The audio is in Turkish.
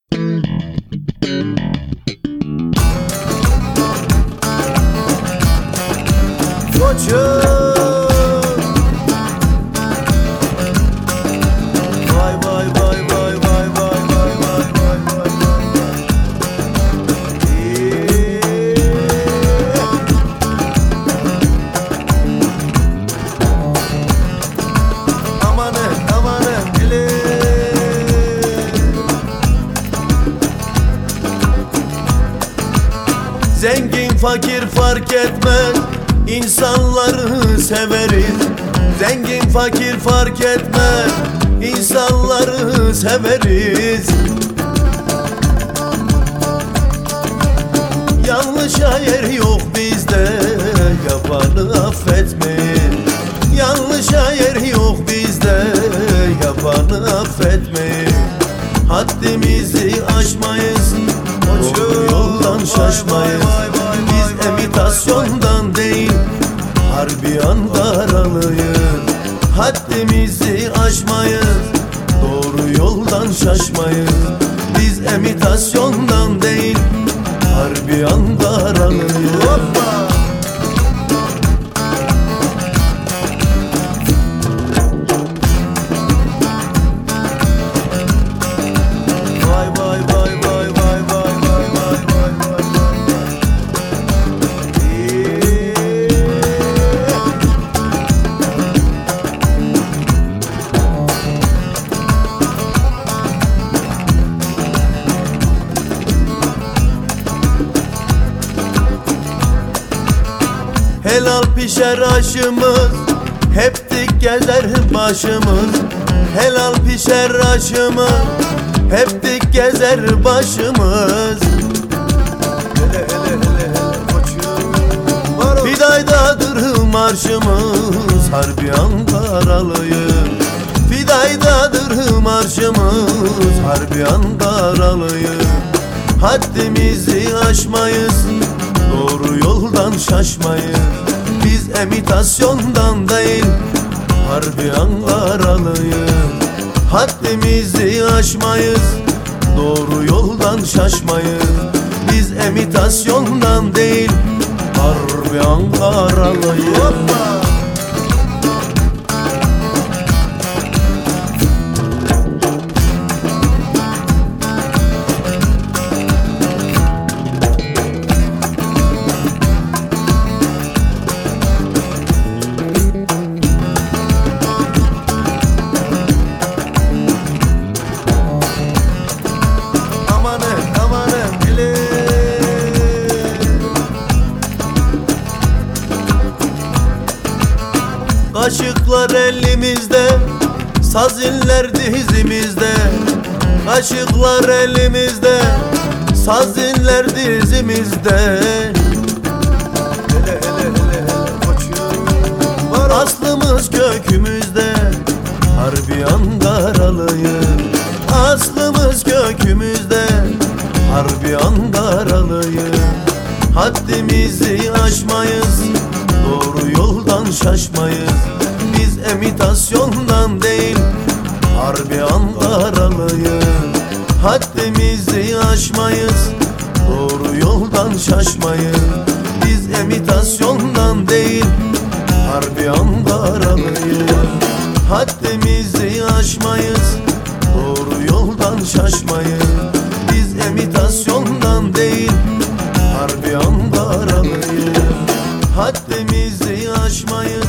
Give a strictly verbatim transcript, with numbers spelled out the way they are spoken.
Koçum, vay vay vay vay vay vay vay vay vay vay vay. Amanın amanın bile. Zengin fakir fark etmez, İnsanları severiz. Zengin fakir fark etmez, İnsanları severiz. Yanlışa yer yok bizde, yapanı affetmeyin. Yanlışa yer yok bizde, yapanı affetmeyin. Haddimizi aşmayız, doğru yoldan şaşmayız. Biz imitasyondan değil, harbi Ankaralıyız. Haddimizi aşmayız, doğru yoldan şaşmayız. Biz imitasyondan değil, harbi Ankaralıyız. Hoppa! Vay vay vay vay vay vay vay vay vay vay vay. Helal pişer aşımız, hep dik gezer başımız. Helal pişer aşımız, hep dik gezer başımız. Hele hele hele hele koçum, Fidaydadır marşımız, harbi Ankaralıyız. Fidaydadır marşımız, harbi Ankaralıyız. Haddimizi aşmayız, doğru yoldan şaşmayız. Biz imitasyondan değil, harbi Ankaralıyız. Haddimizi aşmayız, doğru yoldan şaşmayız. Biz imitasyondan değil, harbi Ankaralıyız. Hoppa! Kaşıklar elimizde, saz iller dizimizde. Kaşıklar elimizde, saz iller dizimizde. Hele hele hele hele koçum, aslımız kökümüzde, harbi Ankaralıyız. Aslımız kökümüzde, harbi Ankaralıyız. Haddimizi aşmayız, doğru yoldan şaşmayız. Biz imitasyondan değil, harbi Ankaralıyız. Haddimizi aşmayız, doğru yoldan şaşmayız. Biz imitasyondan değil, harbi Ankaralıyız. Haddimizi aşmayız, doğru yoldan şaşmayız. Biz imitasyondan değil, harbi Ankaralıyız. Haddimizi aşmayız,